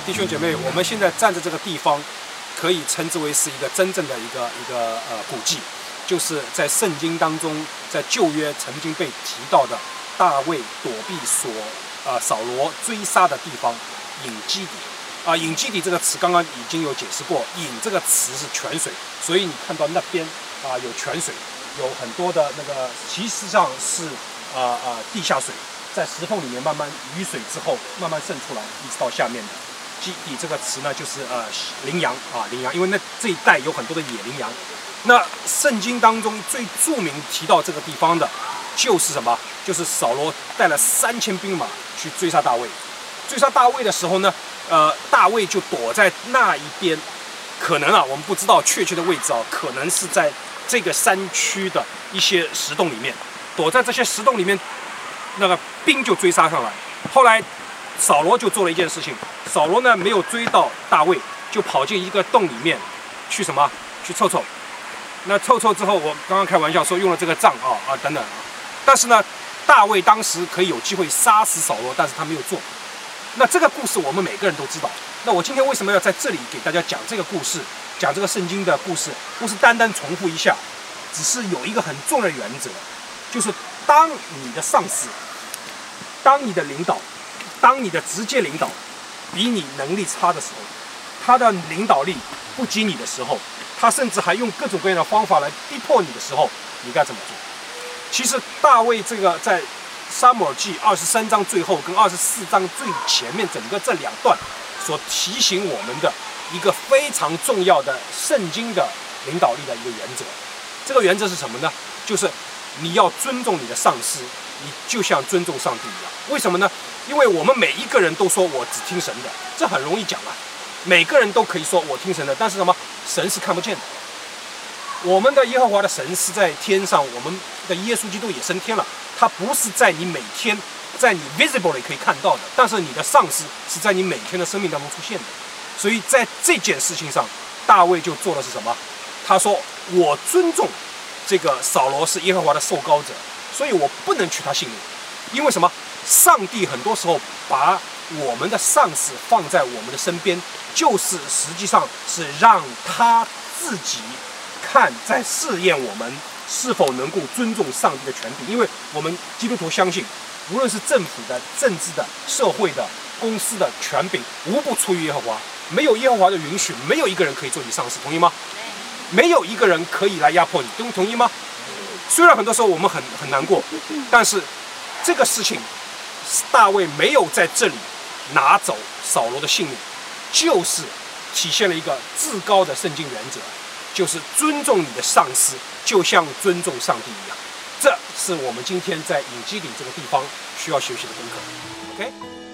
弟兄姐妹，我们现在站的这个地方，可以称之为是一个真正的一个古迹，就是在圣经当中，在旧约曾经被提到的大卫躲避扫罗追杀的地方隐基底。隐基底这个词刚刚已经有解释过，隐这个词是泉水，所以你看到那边有泉水，有很多的那个，其实上是地下水，在石缝里面慢慢雨水之后慢慢渗出来，一直到下面的。基底这个词呢，就是羚羊羚羊，因为这一带有很多的野羚羊。那圣经当中最著名提到这个地方的，就是什么？就是扫罗带了3000兵马去追杀大卫。追杀大卫的时候呢，大卫就躲在那一边，可能我们不知道确切的位置可能是在这个山区的一些石洞里面，躲在这些石洞里面，那个兵就追杀上来。后来扫罗就做了一件事情，扫罗呢没有追到大卫，就跑进一个洞里面去什么？去凑凑。那凑凑之后，我刚刚开玩笑说用了这个杖等等但是呢，大卫当时可以有机会杀死扫罗，但是他没有做。那这个故事我们每个人都知道。那我今天为什么要在这里给大家讲这个故事，讲这个圣经的故事？不是单单重复一下，只是有一个很重要的原则，就是当你的上司、当你的领导、当你的直接领导比你能力差的时候，他的领导力不及你的时候，他甚至还用各种各样的方法来逼迫你的时候，你该怎么做？其实大卫这个在撒母耳记23章最后跟24章最前面整个这2段所提醒我们的一个非常重要的圣经的领导力的一个原则。这个原则是什么呢？就是你要尊重你的上司，你就像尊重上帝一样。为什么呢？因为我们每一个人都说我只听神的，这很容易讲每个人都可以说我听神的，但是什么？神是看不见的。我们的耶和华的神是在天上，我们的耶稣基督也升天了，他不是在你每天在你 visibly 可以看到的，但是你的上司是在你每天的生命当中出现的。所以在这件事情上，大卫就做的是什么？他说我尊重这个扫罗是耶和华的受膏者，所以我不能取他性命。因为什么？上帝很多时候把我们的上司放在我们的身边，就是实际上是让他自己在试验我们是否能够尊重上帝的权柄。因为我们基督徒相信，无论是政府的、政治的、社会的、公司的权柄，无不出于耶和华。没有耶和华的允许，没有一个人可以做你上司，同意吗？没有一个人可以来压迫你，同意吗？虽然很多时候我们很难过，但是这个事情大卫没有在这里拿走扫罗的性命，就是体现了一个至高的圣经原则，就是尊重你的上司，就像尊重上帝一样。这是我们今天在隐基底这个地方需要学习的功课。OK。